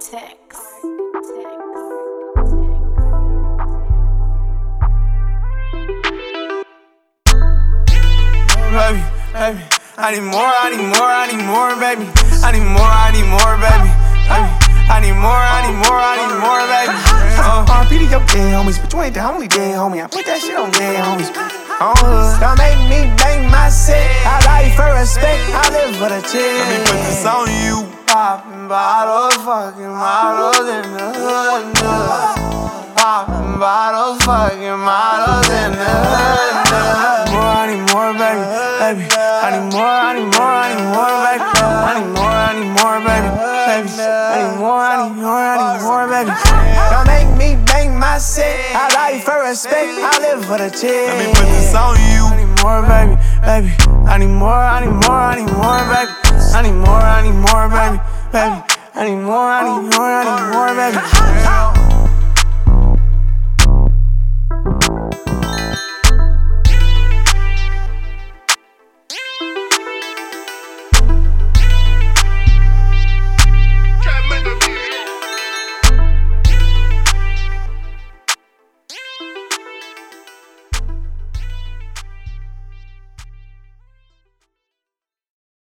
Baby, baby, I need more, I need more, I need more, baby. I need more, I need more, baby. I need more, I need more, I need more, baby. RP to your dead homies, but you ain't the only dead homie. I put that shit on dead homies. Don't make me bang my set. I die for respect, I live for the chick. Let me put this on you. Poppin' bottles, fucking models in the hood. Poppin' bottles, fucking models in the hood. I need more, baby, baby. I need more, I need more, I need more, baby. I need more, I need more, baby, baby. I need more, I need more, I need more, baby. Don't make me bang my set. I die for respect, I live for the chick. Let me put this on you. I need more, baby, baby. I need more, I need more, I need more, baby. I need more, I need more, baby, baby. I need more, I need more, I need more, baby.